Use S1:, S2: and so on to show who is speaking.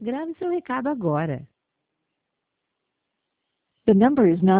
S1: Grave seu recado agora.
S2: The number is not